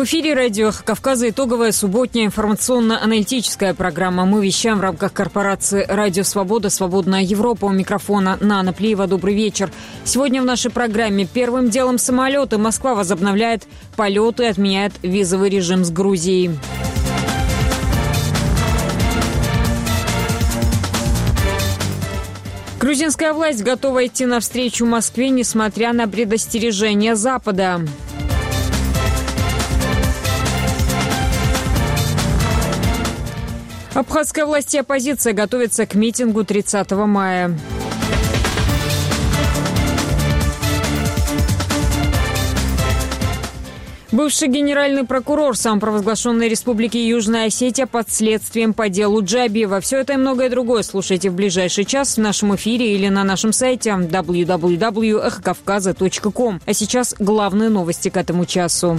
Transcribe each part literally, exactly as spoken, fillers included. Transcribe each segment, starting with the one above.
В эфире радио «Эхо Кавказа» итоговая субботняя информационно-аналитическая программа. Мы вещаем в рамках корпорации «Радио Свобода», «Свободная Европа». У микрофона Нана Плиева. Добрый вечер. Сегодня в нашей программе первым делом самолеты. Москва возобновляет полеты и отменяет визовый режим с Грузией. Грузинская власть готова идти навстречу Москве, несмотря на предостережения Запада. Абхазская власть и оппозиция готовятся к митингу тридцатого мая. Бывший генеральный прокурор самопровозглашенной республики Южная Осетия под следствием по делу Джабиева. Все это и многое другое слушайте в ближайший час в нашем эфире или на нашем сайте дабл ю дабл ю дабл ю точка эхо кавказа точка ком. А сейчас главные новости к этому часу.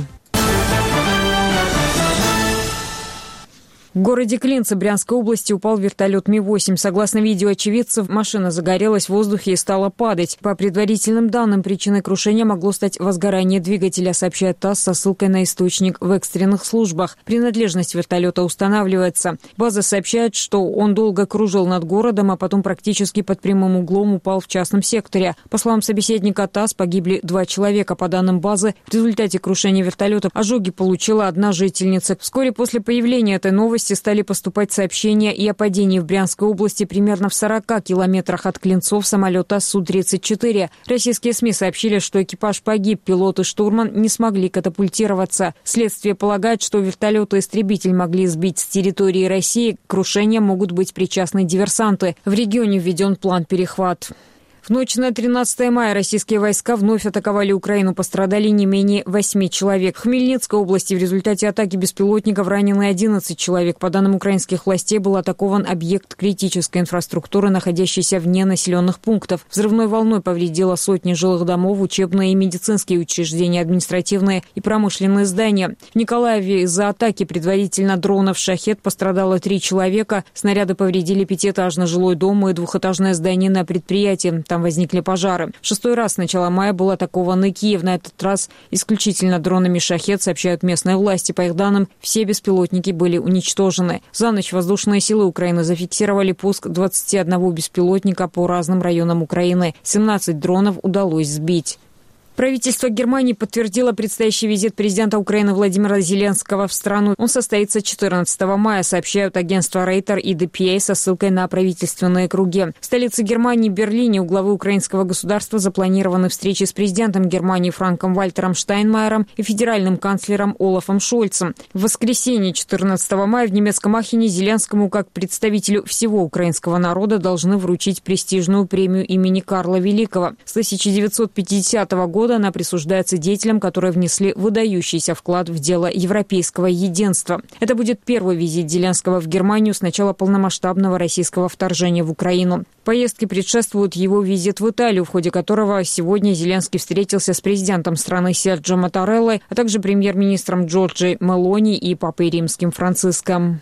В городе Клинцы Брянской области упал вертолет Ми восемь. Согласно видео очевидцев, машина загорелась в воздухе и стала падать. По предварительным данным, причиной крушения могло стать возгорание двигателя, сообщает ТАСС со ссылкой на источник в экстренных службах. Принадлежность вертолета устанавливается. База сообщает, что он долго кружил над городом, а потом практически под прямым углом упал в частном секторе. По словам собеседника ТАСС, погибли два человека. По данным базы, в результате крушения вертолета ожоги получила одна жительница. Вскоре после появления этой новости стали поступать сообщения и о падении в Брянской области примерно в сорока километрах от Клинцов самолета Су тридцать четыре. Российские СМИ сообщили, что экипаж погиб, пилот и штурман не смогли катапультироваться. Следствие полагает, что вертолет и истребитель могли сбить с территории России. К крушению могут быть причастны диверсанты. В регионе введен план «Перехват». В ночь на тринадцатое мая российские войска вновь атаковали Украину. Пострадали не менее восьми человек. В Хмельницкой области в результате атаки беспилотников ранены одиннадцать человек. По данным украинских властей, был атакован объект критической инфраструктуры, находящийся вне населенных пунктов. Взрывной волной повредило сотни жилых домов, учебные и медицинские учреждения, административные и промышленные здания. В Николаеве из-за атаки предварительно дронов «Шахед» пострадало три человека. Снаряды повредили пятиэтажный жилой дом и двухэтажное здание на предприятии. Там возникли пожары. В шестой раз с начала мая был атакован и Киев. На этот раз исключительно дронами «Шахед», сообщают местные власти. По их данным, все беспилотники были уничтожены. За ночь воздушные силы Украины зафиксировали пуск двадцати одного беспилотника по разным районам Украины. семнадцать дронов удалось сбить. Правительство Германии подтвердило предстоящий визит президента Украины Владимира Зеленского в страну. Он состоится четырнадцатого мая, сообщают агентства Рейтер и ди пи эй со ссылкой на правительственные круги. В столице Германии, Берлине, у главы украинского государства запланированы встречи с президентом Германии Франком Вальтером Штайнмайером и федеральным канцлером Олафом Шольцем. В воскресенье четырнадцатого мая в немецком Ахене Зеленскому, как представителю всего украинского народа, должны вручить престижную премию имени Карла Великого. С тысяча девятьсот пятидесятого года она присуждается деятелям, которые внесли выдающийся вклад в дело европейского единства. Это будет первый визит Зеленского в Германию с начала полномасштабного российского вторжения в Украину. Поездке предшествует его визит в Италию, в ходе которого сегодня Зеленский встретился с президентом страны Серджо Маттареллой, а также премьер-министром Джорджи Мелони и папой римским Франциском.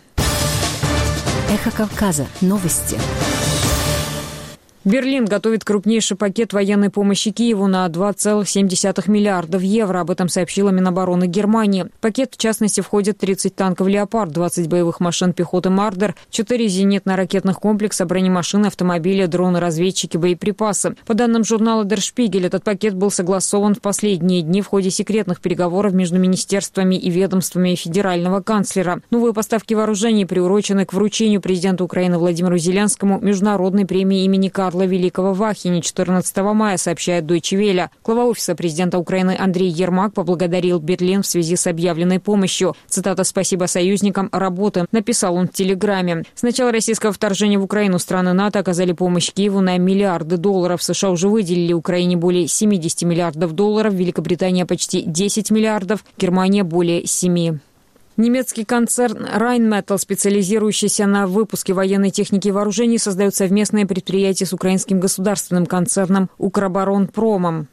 Эхо Кавказа. Новости. Берлин готовит крупнейший пакет военной помощи Киеву на два целых семь десятых миллиардов евро. Об этом сообщила Минобороны Германии. В пакет, в частности, входят тридцать танков «Леопард», двадцать боевых машин пехоты «Мардер», четыре зенитно-ракетных комплекса, бронемашины, автомобили, дроны, разведчики, боеприпасы. По данным журнала Der Spiegel, этот пакет был согласован в последние дни в ходе секретных переговоров между министерствами и ведомствами федерального канцлера. Новые поставки вооружений приурочены к вручению президенту Украины Владимиру Зеленскому международной премии имени Карла Великого в Ахене четырнадцатого мая, сообщает Deutsche Welle. Глава офиса президента Украины Андрей Ермак поблагодарил Берлин в связи с объявленной помощью. Цитата: «Спасибо союзникам, работы», написал он в Телеграме. С начала российского вторжения в Украину страны НАТО оказали помощь Киеву на миллиарды долларов. США уже выделили Украине более семидесяти миллиардов долларов, Великобритания почти десять миллиардов, Германия более семи. Немецкий концерн Rheinmetall, специализирующийся на выпуске военной техники и вооружений, создает совместное предприятие с украинским государственным концерном Укроборонпромом.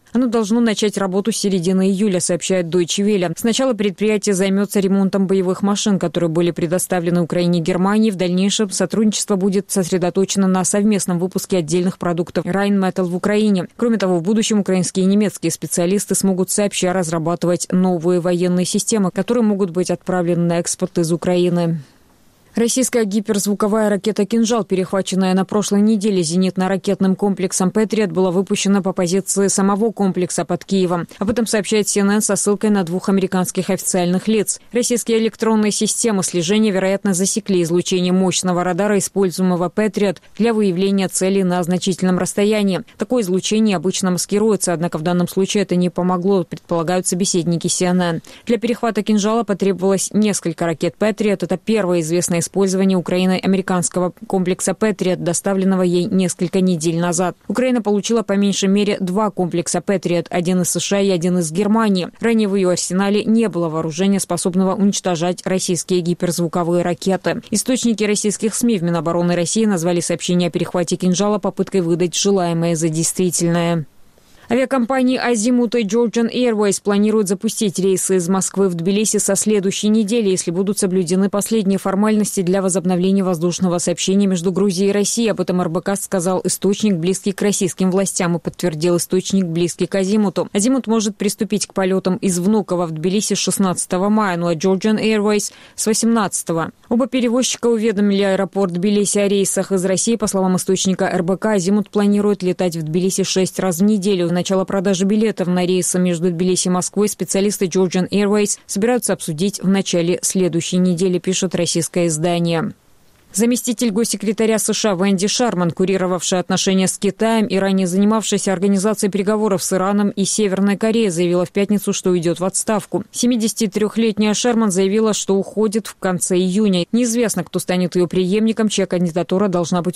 Оно должно начать работу с середины июля, сообщает Deutsche Welle. Сначала предприятие займется ремонтом боевых машин, которые были предоставлены Украине и Германии. В дальнейшем сотрудничество будет сосредоточено на совместном выпуске отдельных продуктов Rheinmetall в Украине. Кроме того, в будущем украинские и немецкие специалисты смогут сообща разрабатывать новые военные системы, которые могут быть отправлены на экспорт из Украины. Российская гиперзвуковая ракета «Кинжал», перехваченная на прошлой неделе зенитно-ракетным комплексом «Патриот», была выпущена по позиции самого комплекса под Киевом. Об этом сообщает си эн эн со ссылкой на двух американских официальных лиц. Российские электронные системы слежения, вероятно, засекли излучение мощного радара, используемого «Патриот», для выявления целей на значительном расстоянии. Такое излучение обычно маскируется, однако в данном случае это не помогло, предполагают собеседники си эн эн. Для перехвата «Кинжала» потребовалось несколько ракет «Патриот». Это первая известная использование Украиной американского комплекса «Патриот», доставленного ей несколько недель назад. Украина получила по меньшей мере два комплекса «Патриот», один из США и один из Германии. Ранее в ее арсенале не было вооружения, способного уничтожать российские гиперзвуковые ракеты. Источники российских СМИ в Минобороны России назвали сообщение о перехвате «Кинжала» попыткой выдать желаемое за действительное. Авиакомпании «Азимут» и Georgian Airways планируют запустить рейсы из Москвы в Тбилиси со следующей недели, если будут соблюдены последние формальности для возобновления воздушного сообщения между Грузией и Россией. Об этом эр бэ ка сказал источник, близкий к российским властям, и подтвердил источник, близкий к «Азимуту». «Азимут» может приступить к полетам из Внуково в Тбилиси с шестнадцатого мая, ну а Georgian Airways с восемнадцатого. Оба перевозчика уведомили аэропорт Тбилиси о рейсах из России. По словам источника эр бэ ка, «Азимут» планирует летать в Тбилиси шесть раз в неделю. Начало продажи билетов на рейсы между Тбилиси и Москвой специалисты Georgian Airways собираются обсудить в начале следующей недели, пишет российское издание. Заместитель госсекретаря США Венди Шарман, курировавшая отношения с Китаем и ранее занимавшаяся организацией переговоров с Ираном и Северной Кореей, заявила в пятницу, что уйдет в отставку. семидесятитрёхлетняя Шарман заявила, что уходит в конце июня. Неизвестно, кто станет ее преемником, чья кандидатура должна быть